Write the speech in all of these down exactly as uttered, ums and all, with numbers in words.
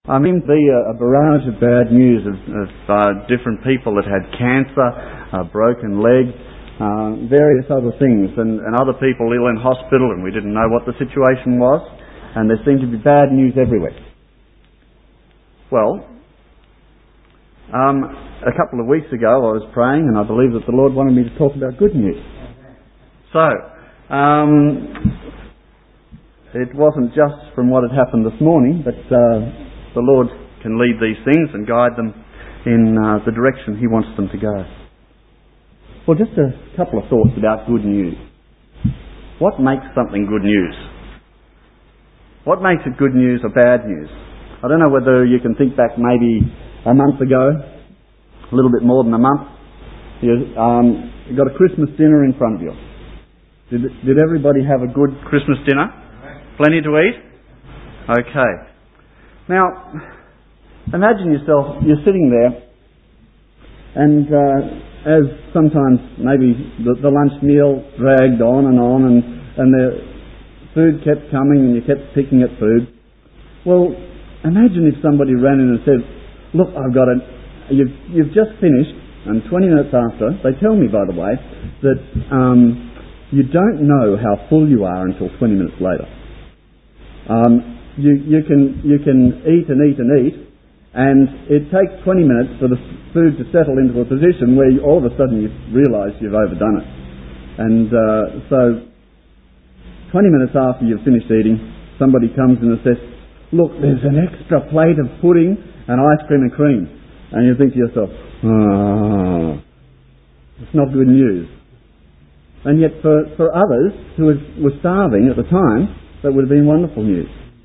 I mean, the uh, a barrage of bad news of, of uh, different people that had cancer, uh, broken legs, uh, various other things, and, and other people ill in hospital, and we didn't know what the situation was, and there seemed to be bad news everywhere. Well, um, a couple of weeks ago I was praying, and I believe that the Lord wanted me to talk about good news. So, um, it wasn't just from what had happened this morning, but uh, the Lord can lead these things and guide them in uh, the direction He wants them to go. Well, just a couple of thoughts about good news. What makes something good news? What makes it good news or bad news? I don't know whether you can think back maybe a month ago, a little bit more than a month. You, um, you got a Christmas dinner in front of you. Did, did everybody have a good Christmas dinner? Plenty to eat? Okay. Now, imagine yourself, you're sitting there, and uh, as sometimes maybe the, the lunch meal dragged on and on, and, and the food kept coming and you kept picking at food. Well, imagine if somebody ran in and said, look, I've got it, you've, you've just finished, and twenty minutes after, they tell me, by the way, that um, you don't know how full you are until twenty minutes later. Um, You, you can you can eat and eat and eat, and it takes twenty minutes for the food to settle into a position where you, all of a sudden you realise you've overdone it. And uh, so, twenty minutes after you've finished eating, somebody comes in and says, look, there's an extra plate of pudding and ice cream and cream. And you think to yourself, oh, it's not good news. And yet for, for others who were starving at the time, that would have been wonderful news.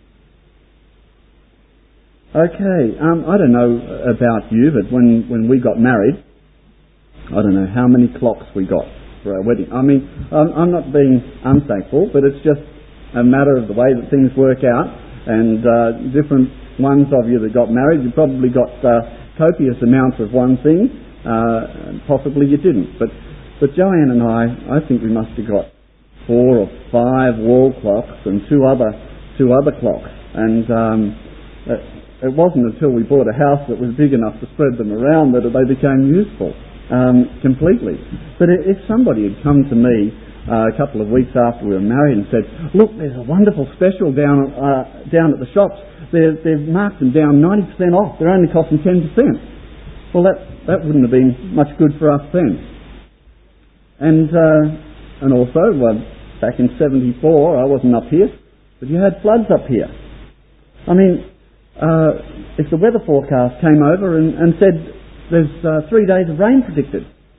Okay, um, I don't know about you, but when, when we got married, I don't know how many clocks we got for our wedding. I mean, I'm, I'm not being unthankful, but it's just a matter of the way that things work out, and uh, different ones of you that got married, you probably got uh, copious amounts of one thing, uh, possibly you didn't. But, but Joanne and I, I think we must have got four or five wall clocks and two other, two other clocks, and um, uh, it wasn't until we bought a house that was big enough to spread them around that they became useful um, completely. But if somebody had come to me uh, a couple of weeks after we were married and said, look, there's a wonderful special down uh, down at the shops. They're, they've marked them down ninety percent off. They're only costing ten percent. Well, that, that wouldn't have been much good for us then. And, uh, and also, uh, back in seventy-four, I wasn't up here, but you had floods up here. I mean, Uh, if the weather forecast came over and, and said there's uh, three days of rain predicted,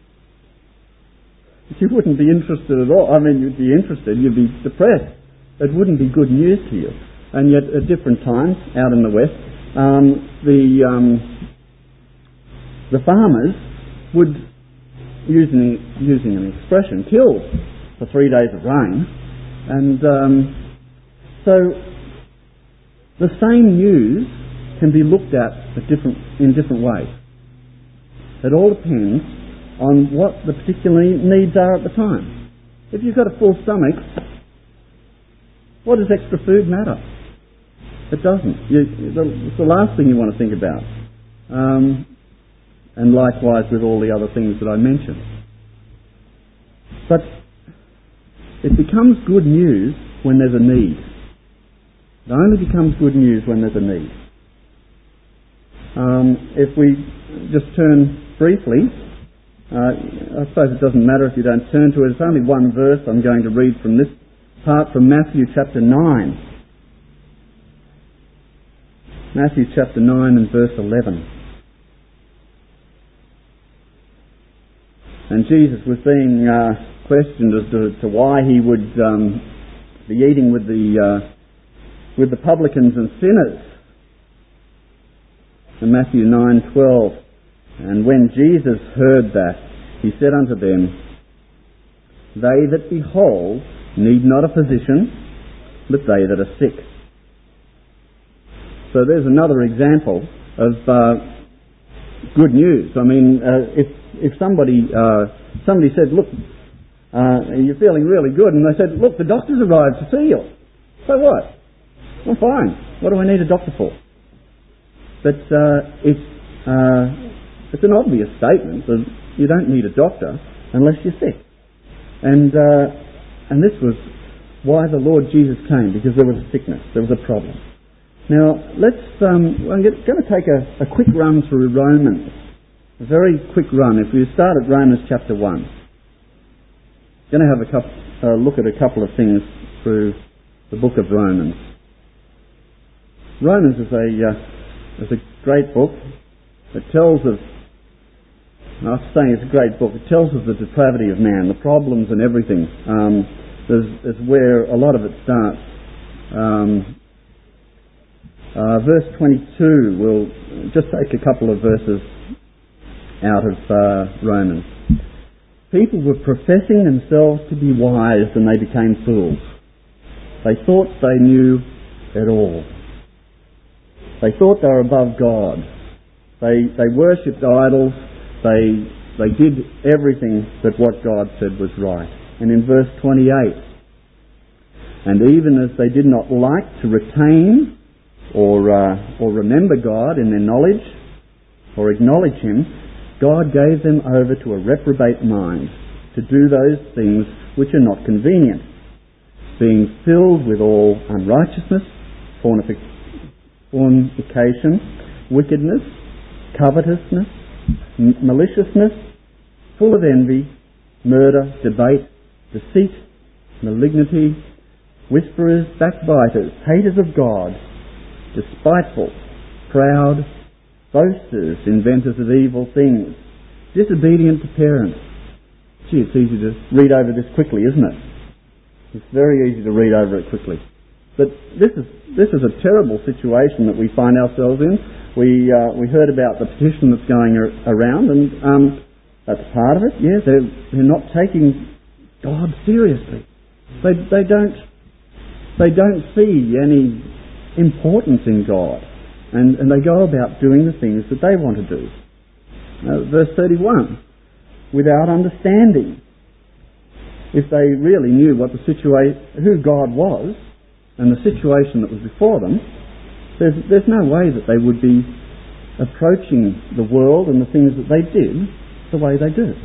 you wouldn't be interested at all. I mean, you'd be interested, you'd be depressed. It wouldn't be good news to you. And yet at different times out in the west, um, the um, the farmers would, using, using an expression, kill for three days of rain. And um, so the same news can be looked at, at different, in different ways. It all depends on what the particular needs are at the time. If you've got a full stomach, what does extra food matter? It doesn't. You, it's the last thing you want to think about. Um, and likewise with all the other things that I mentioned. But it becomes good news when there's a need. It only becomes good news when there's a need. Um, if we just turn briefly, uh, I suppose it doesn't matter if you don't turn to it. It's only one verse I'm going to read from this part from Matthew chapter nine. Matthew chapter nine and verse eleven. And Jesus was being uh, questioned as to, to why he would um, be eating with the uh, with the publicans and sinners. In Matthew nine twelve, and when Jesus heard that, he said unto them, they that be whole need not a physician, but they that are sick. So there's another example of uh, good news. I mean, uh, if if somebody uh, somebody said, look, uh, you're feeling really good, and they said, look, the doctor's arrived to see you. So what? Well, fine. What do I need a doctor for? But uh, it's, uh, it's an obvious statement that you don't need a doctor unless you're sick. And, uh, and this was why the Lord Jesus came, because there was a sickness, there was a problem. Now, let's, um, I'm going to take a, a quick run through Romans. A very quick run. If we start at Romans chapter one. I'm going to have a couple, uh, look at a couple of things through the book of Romans. Romans is a, uh, is a great book. It tells of, after saying it's a great book, it tells of the depravity of man, the problems and everything. Um, there's, there's where a lot of it starts. Um, uh, verse twenty-two, we'll just take a couple of verses out of uh, Romans. People were professing themselves to be wise and they became fools. They thought they knew it all. They thought they were above God. They they worshipped idols. They they did everything that what God said was right. And in verse twenty-eight, and even as they did not like to retain or uh, or remember God in their knowledge or acknowledge Him, God gave them over to a reprobate mind to do those things which are not convenient, being filled with all unrighteousness, fornication, wickedness, covetousness, m- maliciousness, full of envy, murder, debate, deceit, malignity, whisperers, backbiters, haters of God, despiteful, proud, boasters, inventors of evil things, disobedient to parents. Gee, it's easy to read over this quickly, isn't it? It's very easy to read over it quickly. But this is this is a terrible situation that we find ourselves in. We uh, we heard about the petition that's going ar- around, and um, that's part of it. Yeah, they're they're not taking God seriously. They they don't they don't see any importance in God, and and they go about doing the things that they want to do. Uh, verse thirty-one, without understanding. If they really knew what the situation, who God was, and the situation that was before them, there's, there's no way that they would be approaching the world and the things that they did the way they do.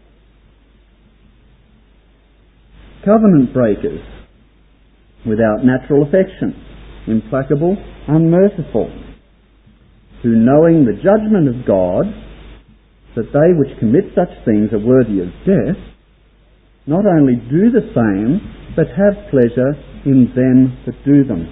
Covenant breakers, without natural affection, implacable, unmerciful, who knowing the judgment of God, that they which commit such things are worthy of death, not only do the same, but have pleasure in them that do them.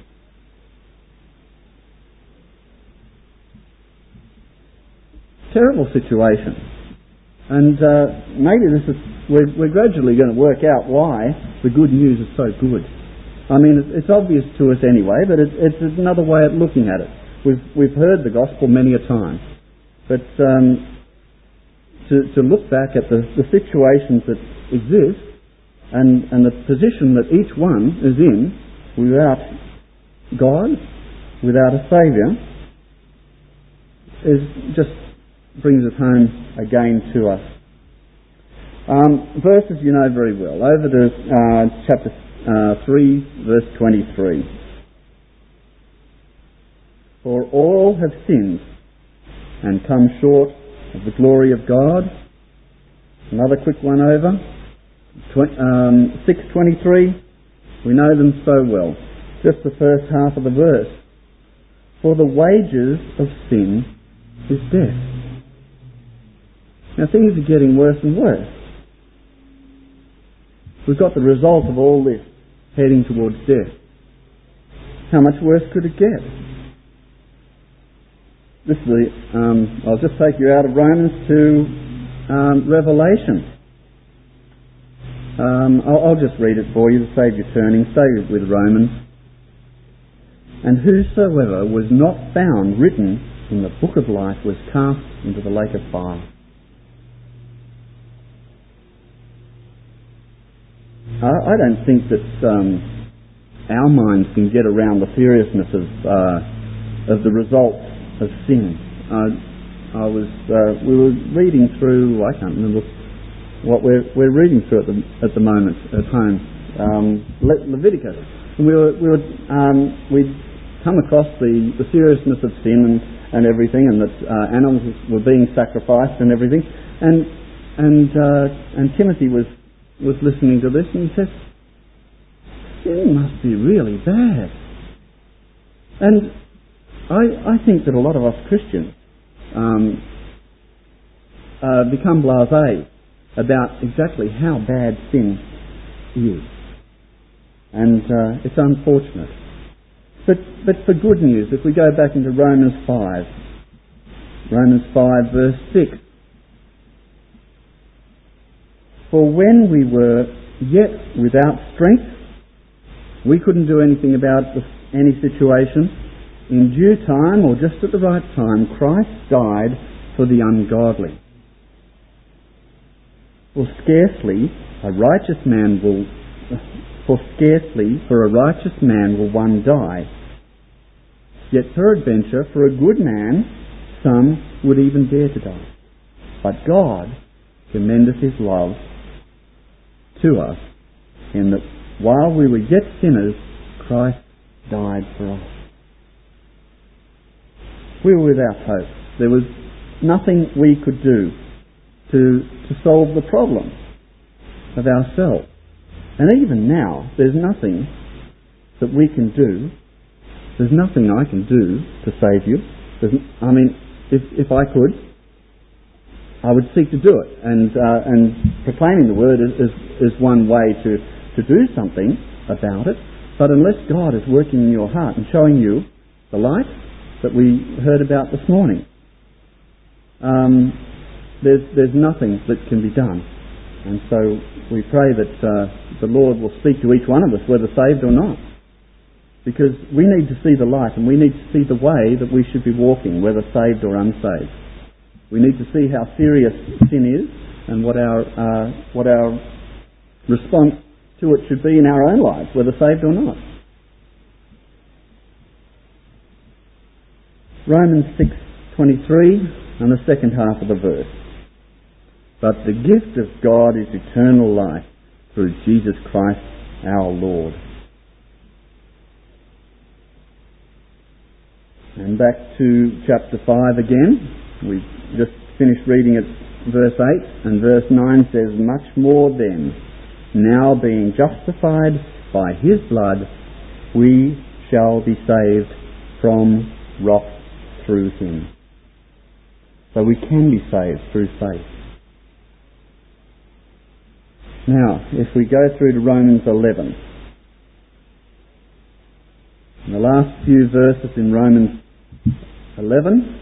Terrible situation. And uh, maybe this is, we're, we're gradually going to work out why the good news is so good. I mean, it's, it's obvious to us anyway, but it, it's another way of looking at it. We've, we've heard the gospel many a time. But um, to, to look back at the, the situations that exist and, and the position that each one is in without God, without a Saviour, is just brings it home again to us. Um, verses you know very well. Over to uh, chapter uh, three, verse twenty-three. For all have sinned and come short of the glory of God. Another quick one over. Tw- um, six twenty-three. We know them so well. Just the first half of the verse. For the wages of sin is death. Now things are getting worse and worse. We've got the result of all this heading towards death. How much worse could it get? This is the, um, I'll just take you out of Romans to um, Revelation. Um, I'll, I'll just read it for you to save you turning. Stay with Romans. And whosoever was not found written in the book of life was cast into the lake of fire. I don't think that um, our minds can get around the seriousness of uh, of the results of sin. Uh, I was uh, we were reading through. I can't remember what we're we're reading through at the at the moment at home. Um, Le- Leviticus, and we were we were um, we come across the, the seriousness of sin and, and everything, and that uh, animals were being sacrificed and everything. And and uh, and Timothy was, was listening to this, and he says, sin must be really bad. And I, I think that a lot of us Christians um, uh, become blasé about exactly how bad sin is. And uh, it's unfortunate. But but for good news, if we go back into Romans five, Romans five verse six, for when we were yet without strength, we couldn't do anything about any situation. In due time, or just at the right time, Christ died for the ungodly. For scarcely a righteous man will, for scarcely for a righteous man will one die. Yet peradventure for a good man some would even dare to die. But God commendeth his love to us, in that while we were yet sinners, Christ died for us. We were without hope. There was nothing we could do to, to solve the problem of ourselves. And even now, there's nothing that we can do. There's nothing I can do to save you. There's, I mean, if, if I could, I would seek to do it. And uh, and proclaiming the word is, is, is one way to, to do something about it. But unless God is working in your heart and showing you the light that we heard about this morning, um, there's there's nothing that can be done. And so we pray that uh, the Lord will speak to each one of us, whether saved or not, because we need to see the light, and we need to see the way that we should be walking, whether saved or unsaved. We need to see how serious sin is, and what our uh, what our response to it should be in our own lives, whether saved or not. Romans six twenty-three and the second half of the verse. But the gift of God is eternal life through Jesus Christ our Lord. And back to chapter five again. We just finished reading at verse eight, and verse nine says, much more then, now being justified by his blood, we shall be saved from wrath through him. So we can be saved through faith. Now, if we go through to Romans eleven, in the last few verses in Romans eleven,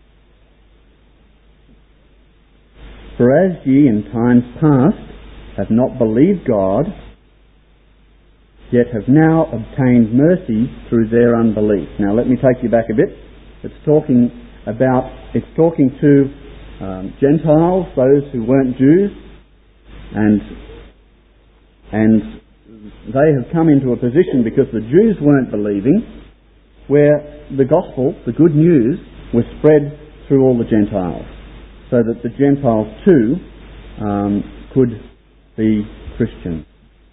for as ye in times past have not believed God, yet have now obtained mercy through their unbelief. Now let me take you back a bit. It's talking about, it's talking to um, Gentiles, those who weren't Jews, and and they have come into a position, because the Jews weren't believing, where the gospel, the good news, was spread through all the Gentiles, so that the Gentiles too um, could be Christians.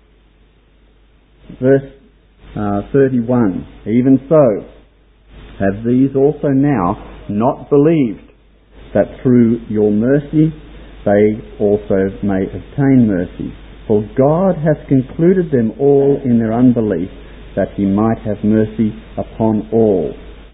Verse uh, thirty-one, even so have these also now not believed, that through your mercy they also may obtain mercy. For God hath concluded them all in their unbelief, that he might have mercy upon all.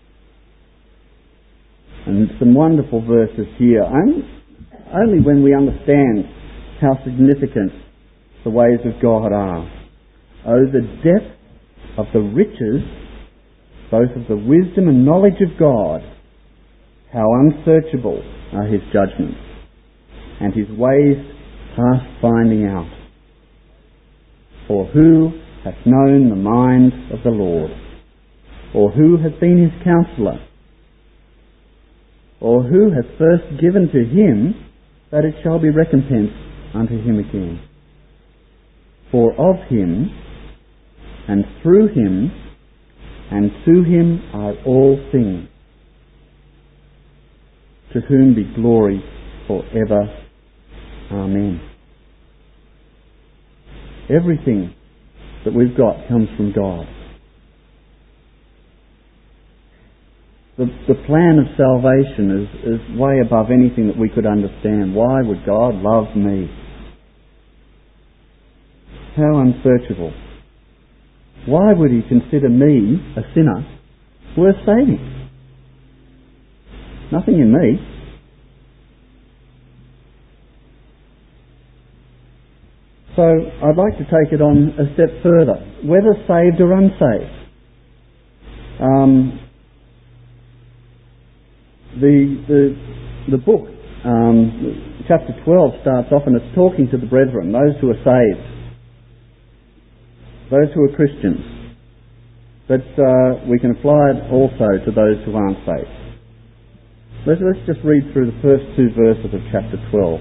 And some wonderful verses here. Only, only when we understand how significant the ways of God are. Oh, the depth of the riches, both of the wisdom and knowledge of God. How unsearchable are his judgments, and his ways past finding out. For who hath known the mind of the Lord? Or who hath been his counsellor? Or who hath first given to him, that it shall be recompensed unto him again? For of him, and through him, and to him are all things, to whom be glory for ever. Amen. Everything that we've got comes from God. The, the plan of salvation is, is way above anything that we could understand. Why would God love me? How unsearchable. Why would he consider me, a sinner, worth saving? Nothing in me. So I'd like to take it on a step further. Whether saved or unsaved. Um, the, the, the book, um, chapter twelve, starts off and it's talking to the brethren, those who are saved, those who are Christians. But uh, we can apply it also to those who aren't saved. Let's, let's just read through the first two verses of chapter twelve.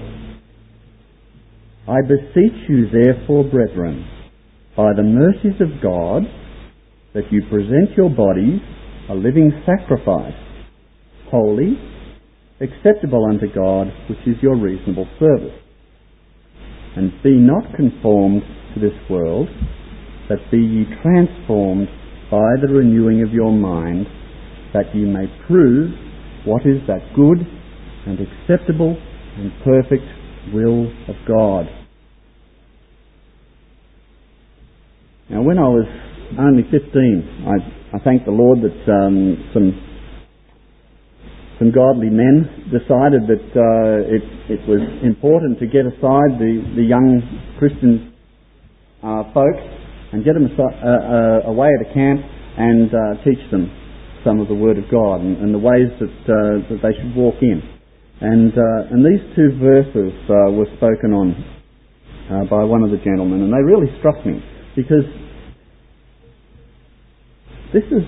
I beseech you therefore, brethren, by the mercies of God, that you present your bodies a living sacrifice, holy, acceptable unto God, which is your reasonable service. And be not conformed to this world, but be ye transformed by the renewing of your mind, that ye may prove what is that good and acceptable and perfect will of God. Now, when I was only fifteen, I, I thank the Lord that um, some some godly men decided that uh, it it was important to get aside the the young Christian uh, folk and get them aside, uh, uh, away at a camp and uh, teach them some of the Word of God and, and the ways that uh, that they should walk in. And uh, and these two verses uh, were spoken on uh, by one of the gentlemen, and they really struck me, because this is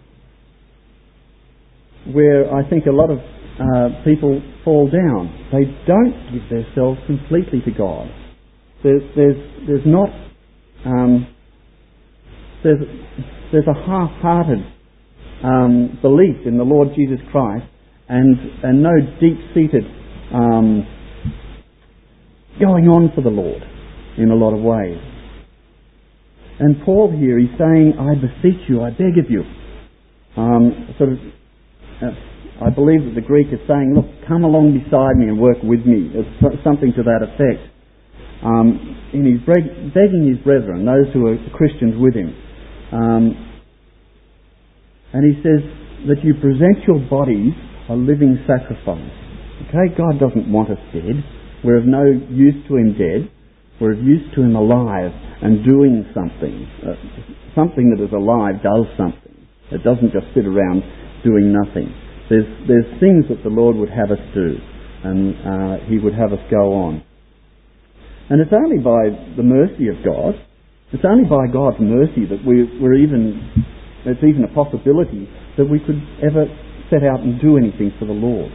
where I think a lot of uh, people fall down. They don't give themselves completely to God. There's there's there's not um, there's there's a half-hearted um, belief in the Lord Jesus Christ, and and no deep-seated um, going on for the Lord in a lot of ways. And Paul here, he's saying, I beseech you, I beg of you. Um, sort of, uh, I believe that the Greek is saying, look, come along beside me and work with me. It's something to that effect. Um, and he's begging his brethren, those who are Christians with him. Um, and he says that you present your bodies a living sacrifice. Okay, God doesn't want us dead. We're of no use to him dead. We're of use to him alive and doing something. Uh, something that is alive does something. It doesn't just sit around doing nothing. There's there's things that the Lord would have us do, and uh, he would have us go on. And it's only by the mercy of God, it's only by God's mercy that we, we're even, it's even a possibility that we could ever set out and do anything for the Lord.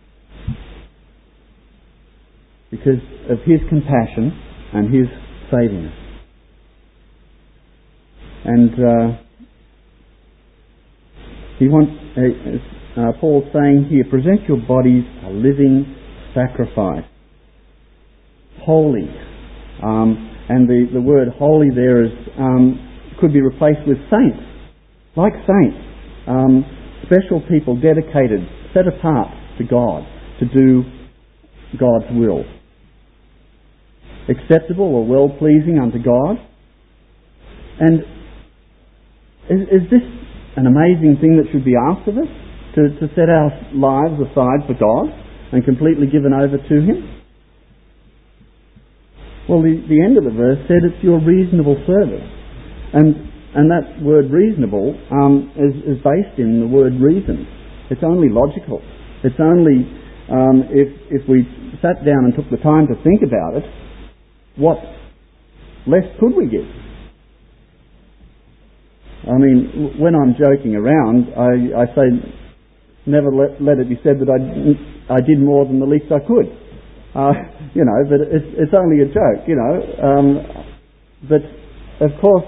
Because of his compassion and his saving us. And uh, he wants, uh, uh, Paul's saying here, present your bodies a living sacrifice, holy. Um, and the, the word holy there is um, could be replaced with saints, like saints, um, special people dedicated, set apart to God to do God's will. Acceptable or well-pleasing unto God. And is, is this an amazing thing that should be asked of us? To, to set our lives aside for God and completely given over to him? Well, the, the end of the verse said it's your reasonable service. And and that word reasonable um, is, is based in the word reason. It's only logical. It's only um, if if we sat down and took the time to think about it, what less could we give? I mean, when I'm joking around, I, I say, never let, let it be said that I, I did more than the least I could. Uh, you know, but it's, it's only a joke, you know. Um, but, of course,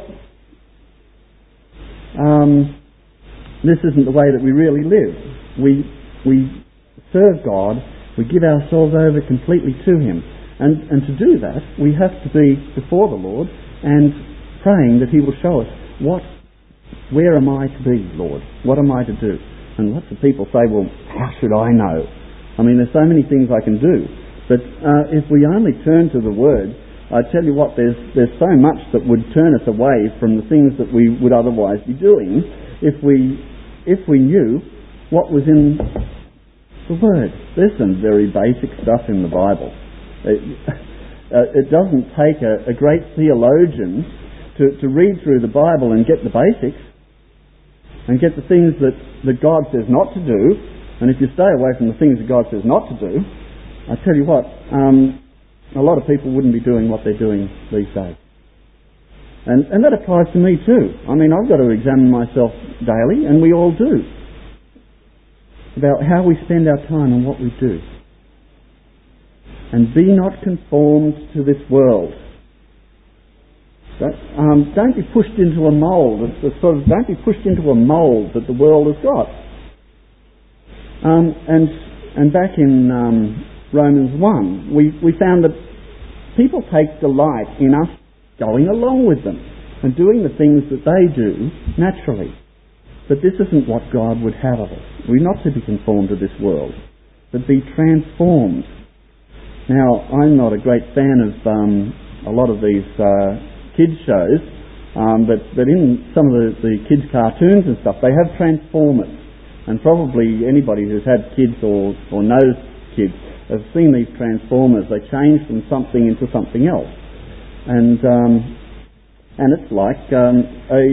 um, this isn't the way that we really live. We, we serve God, we give ourselves over completely to him. And, and to do that, we have to be before the Lord and praying that he will show us what, where am I to be, Lord? What am I to do? And lots of people say, well, how should I know? I mean, there's so many things I can do. But uh, if we only turn to the Word, I tell you what, there's there's so much that would turn us away from the things that we would otherwise be doing if we if we knew what was in the Word. There's some very basic stuff in the Bible. It, uh, it doesn't take a, a great theologian to, to read through the Bible and get the basics and get the things that, that God says not to do. And if you stay away from the things that God says not to do, I tell you what, um, a lot of people wouldn't be doing what they're doing these days. And, and that applies to me too. I mean, I've got to examine myself daily, and we all do, about how we spend our time and what we do. And be not conformed to this world. Don't, um, don't be pushed into a mould. Sort of, don't be pushed into a mould that the world has got. Um, and and back in um, Romans one, we, we found that people take delight in us going along with them and doing the things that they do naturally. But this isn't what God would have of us. We're not to be conformed to this world, but be transformed. Now, I'm not a great fan of um, a lot of these uh, kids shows, um, but, but in some of the, the kids' cartoons and stuff, they have transformers. And probably anybody who's had kids or, or knows kids have seen these transformers. They change from something into something else. And um, and it's like um,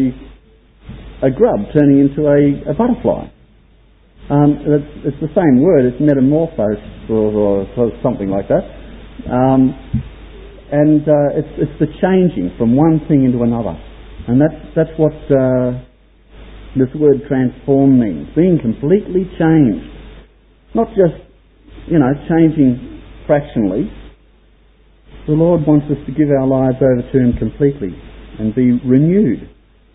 a a grub turning into a, a butterfly. Um, it's, it's the same word, it's metamorphose or, or, or something like that. Um, and uh, it's, it's the changing from one thing into another. And that's, that's what uh, this word transform means. Being completely changed. Not just, you know, changing fractionally. The Lord wants us to give our lives over to Him completely and be renewed.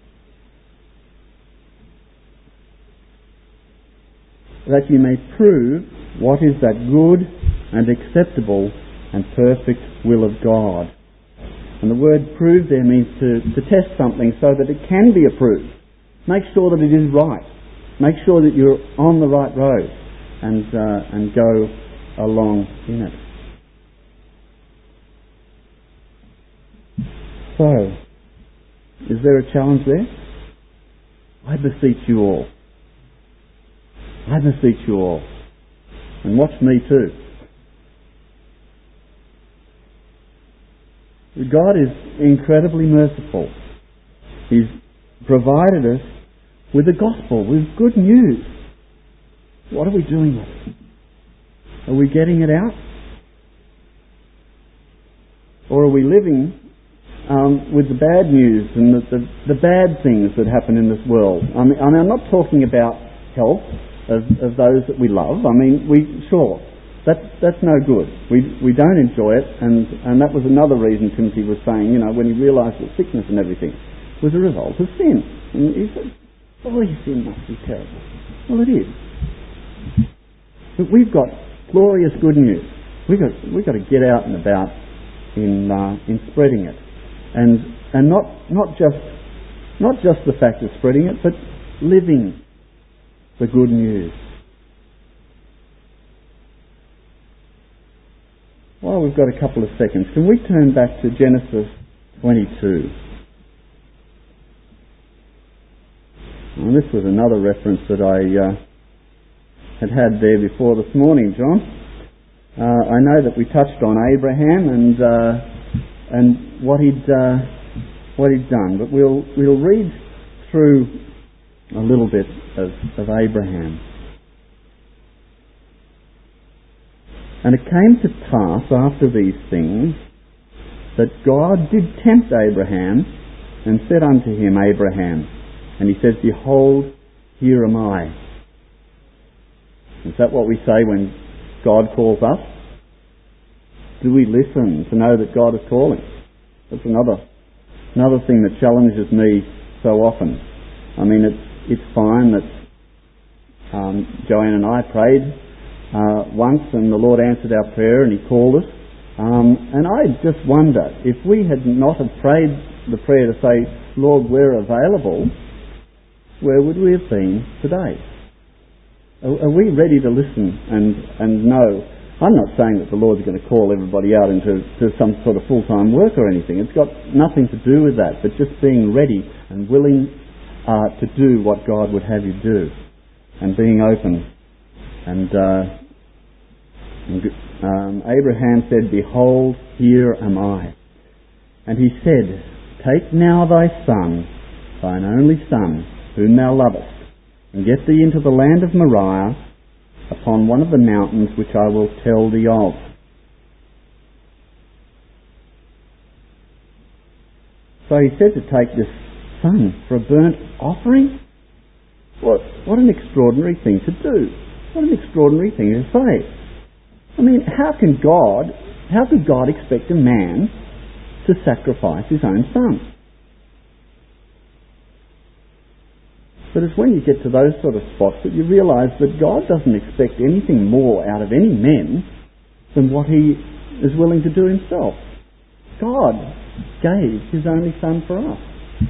That you may prove what is that good and acceptable and perfect will of God. And the word prove there means to, to test something so that it can be approved. Make sure that it is right. Make sure that you're on the right road and uh, and go along in it. So, is there a challenge there? I beseech you all. I beseech you all. And watch me too. God is incredibly merciful. He's provided us with the gospel, with good news. What are we doing with it? Are we getting it out? Or are we living um, with the bad news and the, the, the bad things that happen in this world? I mean, I mean, I'm not talking about health of, of those that we love. I mean, we sure, that's that's no good. We we don't enjoy it, and, and that was another reason Timothy was saying, you know, when he realised that sickness and everything was a result of sin. And he said, boy, sin must be terrible. Well, it is. But we've got glorious good news. We've got we've got to get out and about in uh, in spreading it, and and not not just not just the fact of spreading it, but living the good news. Well, we've got a couple of seconds. Can we turn back to Genesis twenty-two? And this was another reference that I uh, had had there before this morning, John. Uh, I know that we touched on Abraham and uh, and what he'd uh, what he'd done, but we'll we'll read through a little bit of, of Abraham. And it came to pass after these things that God did tempt Abraham and said unto him, Abraham. And he says, Behold, here am I. Is that what we say when God calls us? Do we listen to know that God is calling? That's another another thing that challenges me so often. I mean, it's it's fine that um, Joanne and I prayed Uh, once, and the Lord answered our prayer and He called us. Um, and I just wonder, if we had not have prayed the prayer to say, Lord, we're available, where would we have been today? Are, are we ready to listen and, and know? I'm not saying that the Lord's going to call everybody out into to some sort of full-time work or anything. It's got nothing to do with that, but just being ready and willing uh, to do what God would have you do, and being open. And, uh, and um, Abraham said, "Behold, here am I." And he said, "Take now thy son, thine only son, whom thou lovest, and get thee into the land of Moriah, upon one of the mountains which I will tell thee of." So he said to take this son for a burnt offering? What, what an extraordinary thing to do. What an extraordinary thing to say. I mean, how can God, how could God expect a man to sacrifice his own son? But it's when you get to those sort of spots that you realise that God doesn't expect anything more out of any men than what he is willing to do himself. God gave his only son for us.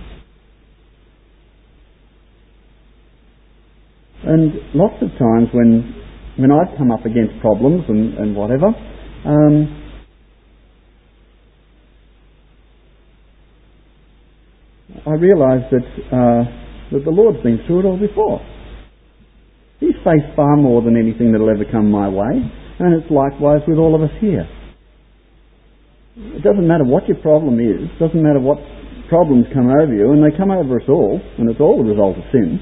And lots of times when when I've come up against problems and, and whatever, um, I realise that uh, that the Lord's been through it all before. He's faced far more than anything that'll ever come my way, and it's likewise with all of us here. It doesn't matter what your problem is, it doesn't matter what problems come over you, and they come over us all, and it's all the result of sin.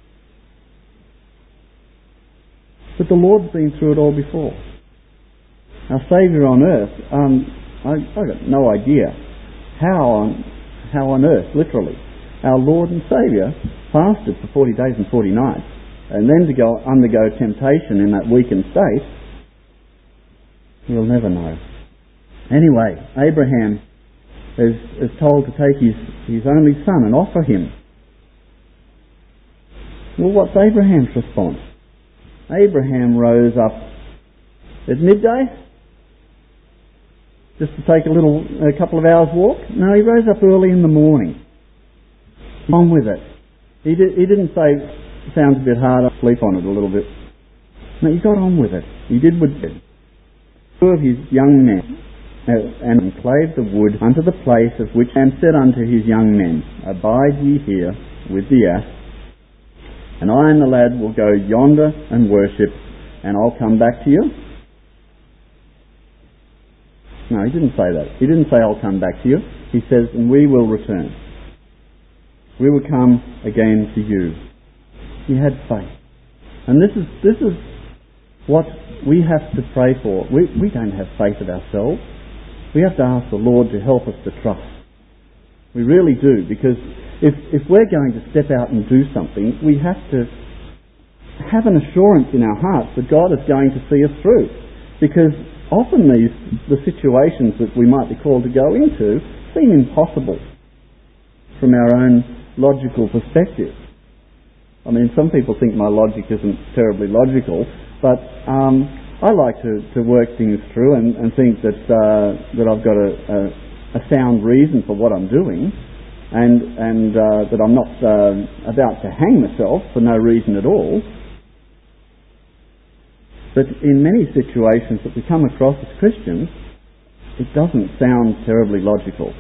But the Lord's been through it all before. Our Saviour on earth, um, I, I got no idea how on, how on earth, literally, our Lord and Saviour fasted for forty days and forty nights, and then to go undergo temptation in that weakened state, we'll never know. Anyway, Abraham is, is told to take his, his only son and offer him. Well, what's Abraham's response? Abraham rose up at midday just to take a little, a couple of hours walk. No, he rose up early in the morning. On with it. He, did, he didn't say, sounds a bit hard, I'll sleep on it a little bit. No, he got on with it. He did what he did. Two of his young men and clave the wood unto the place of which and said unto his young men, Abide ye here with the ass, and I and the lad will go yonder and worship, and I'll come back to you. No, he didn't say that. He didn't say, I'll come back to you. He says, and we will return. We will come again to you. He had faith. And this is this is what we have to pray for. We, we don't have faith of ourselves. We have to ask the Lord to help us to trust. We really do, because if, if we're going to step out and do something, we have to have an assurance in our hearts that God is going to see us through. Because often these the situations that we might be called to go into seem impossible from our own logical perspective. I mean, some people think my logic isn't terribly logical, but um, I like to, to work things through and, and think that uh, that I've got a, a, a sound reason for what I'm doing, and and uh, that I'm not uh, about to hang myself for no reason at all. But in many situations that we come across as Christians, it doesn't sound terribly logical.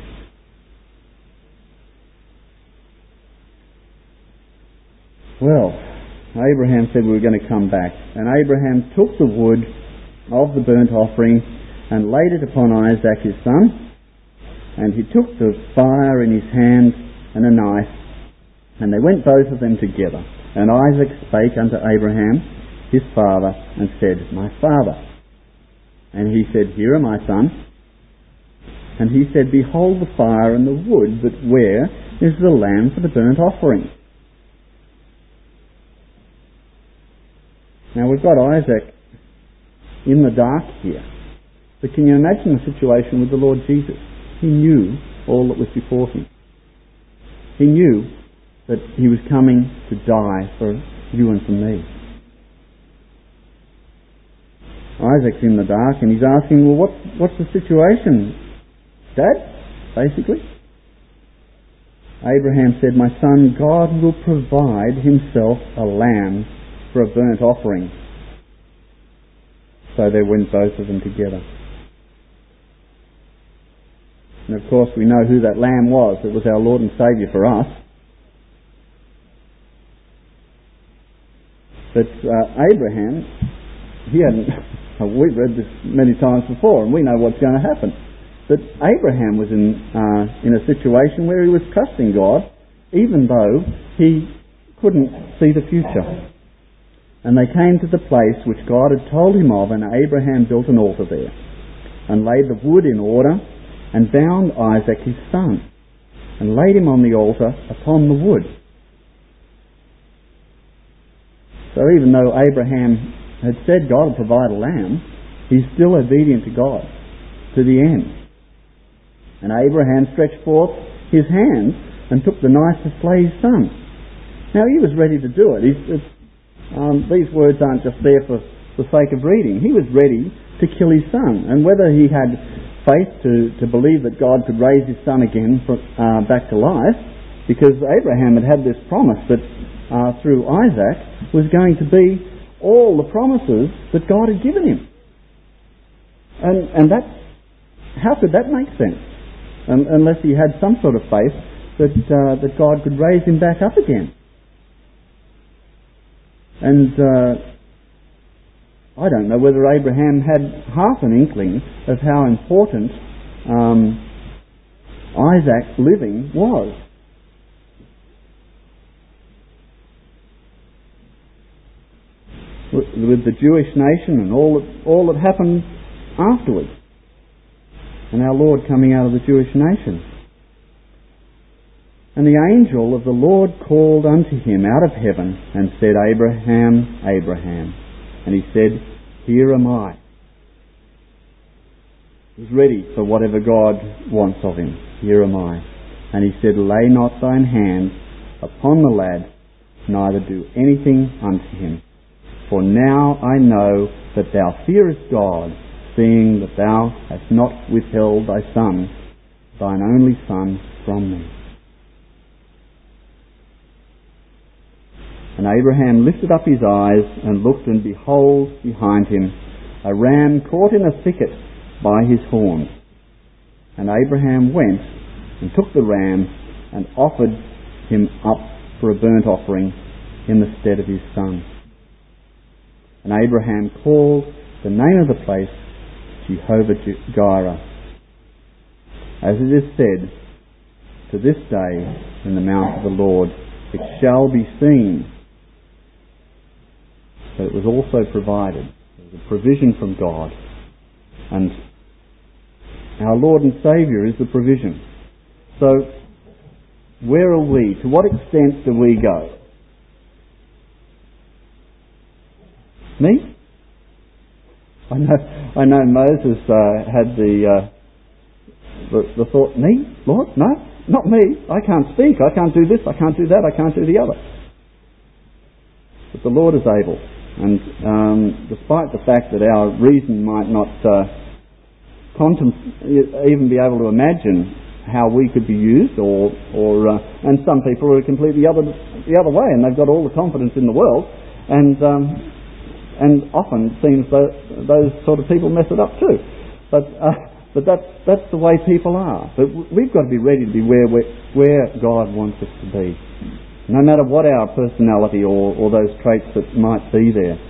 Well, Abraham said we were going to come back, and Abraham took the wood of the burnt offering and laid it upon Isaac his son, and he took the fire in his hand and a knife, and they went both of them together. And Isaac spake unto Abraham his father, and said, My father. And he said, Here am I, son. And he said, Behold the fire and the wood, but where is the lamb for the burnt offering? Now we've got Isaac in the dark here. But can you imagine the situation with the Lord Jesus? He knew all that was before him. He knew that he was coming to die for you and for me. Isaac's in the dark and he's asking, well, what, what's the situation, Dad? Basically. Abraham said, My son, God will provide himself a lamb for for a burnt offering. So there went both of them together. And of course we know who that lamb was. It was our Lord and Saviour for us. But uh, Abraham, he hadn't, we've read this many times before and we know what's going to happen. But Abraham was in, uh, in a situation where he was trusting God, even though he couldn't see the future. And they came to the place which God had told him of, and Abraham built an altar there, and laid the wood in order, and bound Isaac his son, and laid him on the altar upon the wood. So even though Abraham had said God would provide a lamb, he's still obedient to God to the end. And Abraham stretched forth his hand and took the knife to slay his son. Now he was ready to do it. He's, it's, um, these words aren't just there for the sake of reading. He was ready to kill his son. And whether he had faith to, to believe that God could raise his son again for, uh, back to life, because Abraham had had this promise that uh, through Isaac was going to be all the promises that God had given him. And, and that's, how could that make sense? Um, unless he had some sort of faith that uh, that God could raise him back up again. And uh, I don't know whether Abraham had half an inkling of how important um, Isaac living was. With, with the Jewish nation and all that, all that happened afterwards. And our Lord coming out of the Jewish nation. And the angel of the Lord called unto him out of heaven and said, Abraham, Abraham. And he said, Here am I. He was ready for whatever God wants of him. Here am I. And he said, Lay not thine hand upon the lad, neither do anything unto him. For now I know that thou fearest God, seeing that thou hast not withheld thy son, thine only son, from me. And Abraham lifted up his eyes and looked, and behold, behind him a ram caught in a thicket by his horns. And Abraham went and took the ram and offered him up for a burnt offering in the stead of his son. And Abraham called the name of the place Jehovah-Jireh. As it is said, to this day in the mount of the Lord it shall be seen. But it was also provided. There was a provision from God. And our Lord and Saviour is the provision. So, where are we? To what extent do we go? Me? I know, I know Moses uh, had the, uh, the the thought, me? Lord? No, not me. I can't speak. I can't do this. I can't do that. I can't do the other. But the Lord is able. And um, despite the fact that our reason might not uh, contem- even be able to imagine how we could be used, or, or uh, and some people are completely the other, the other way, and they've got all the confidence in the world, and um, And often it seems that those sort of people mess it up too. But uh, but that's that's the way people are. But we've got to be ready to be where we're, where God wants us to be, no matter what our personality or, or those traits that might be there.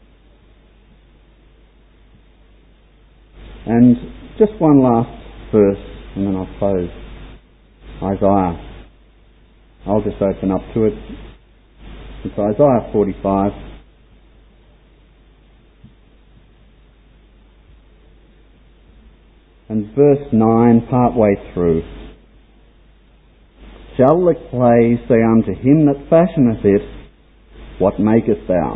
And just one last verse, and then I'll close. Isaiah. I'll just open up to it. It's Isaiah forty-five. And verse nine, part way through. Shall the clay say unto him that fashioneth it, What makest thou?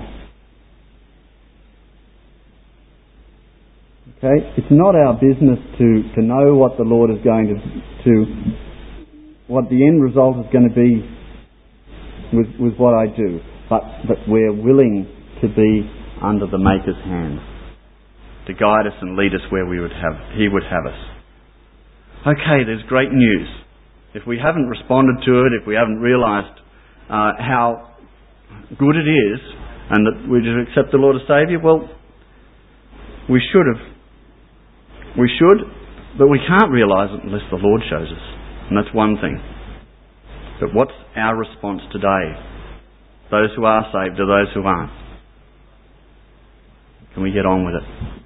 Okay, it's not our business to, to know what the Lord is going to, to, what the end result is going to be with, with what I do, but that we're willing to be under the Maker's hand, to guide us and lead us where we would have, He would have us. Okay, there's great news. If we haven't responded to it, if we haven't realised uh, how good it is and that we just accept the Lord as Saviour? Well, we should have. We should, but we can't realise it unless the Lord shows us. And that's one thing. But what's our response today? Those who are saved or those who aren't? Can we get on with it?